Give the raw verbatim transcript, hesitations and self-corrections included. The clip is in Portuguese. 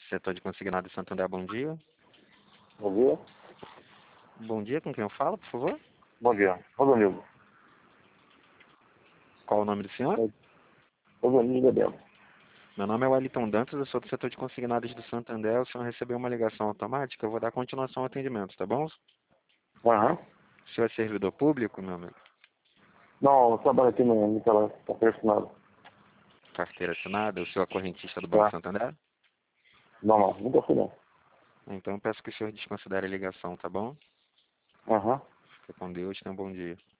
Setor de consignado de Santander, bom dia. Bom dia. Bom dia, com quem eu falo, por favor? Bom dia. Rodonildo. Qual o nome do senhor? Rodonildo Gabriel. Meu nome é Wellington Dantas, eu sou do setor de consignados do Santander. O senhor recebeu uma ligação automática, eu vou dar continuação ao atendimento, tá bom? Aham. O senhor é servidor público, meu amigo? Não, eu trabalho aqui no Nicolau, tá pressionado. Carteira assinada, o senhor é correntista do Banco Tá. Santander? Não, não, nunca fui não. Então eu peço que o senhor desconsidere a ligação, tá bom? Aham. Fique com Deus, tenha um bom dia.